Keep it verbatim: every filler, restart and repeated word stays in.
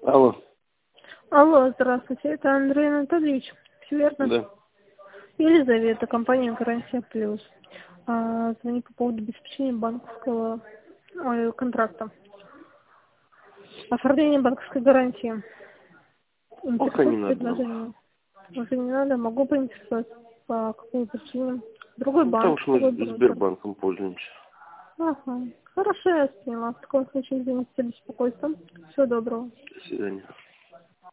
Алло. Алло, здравствуйте, это Андрей Анатольевич, все верно? Да. Елизавета, компания «Гарантия Плюс». А, звоню по поводу обеспечения банковского ой, контракта. Оформление банковской гарантии. Пока не Интересует надо нам. предложение? Уже не надо, могу поинтересоваться, по какой причине. Другой Потому банк, что другой мы брокер. Сбербанком пользуемся. Ага, хорошо, я поняла. В таком случае, извините за беспокойство. Всего доброго. До свидания.